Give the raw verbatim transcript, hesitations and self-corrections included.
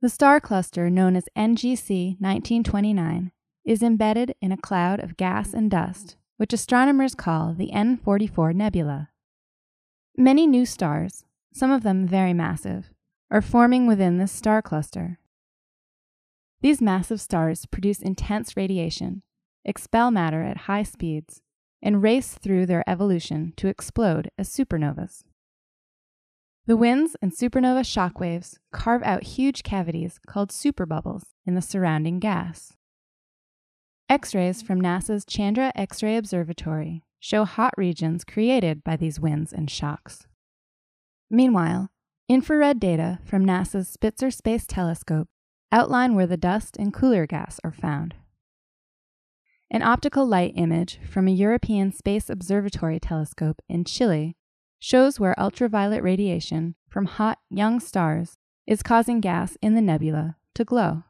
The star cluster known as N G C nineteen twenty-nine is embedded in a cloud of gas and dust, which astronomers call the N forty-four Nebula. Many new stars, some of them very massive, are forming within this star cluster. These massive stars produce intense radiation, expel matter at high speeds, and race through their evolution to explode as supernovas. The winds and supernova shockwaves carve out huge cavities called superbubbles in the surrounding gas. X-rays from NASA's Chandra X-ray Observatory show hot regions created by these winds and shocks. Meanwhile, infrared data from NASA's Spitzer Space Telescope outline where the dust and cooler gas are found. An optical light image from a European Space Observatory telescope in Chile shows where ultraviolet radiation from hot, young stars is causing gas in the nebula to glow.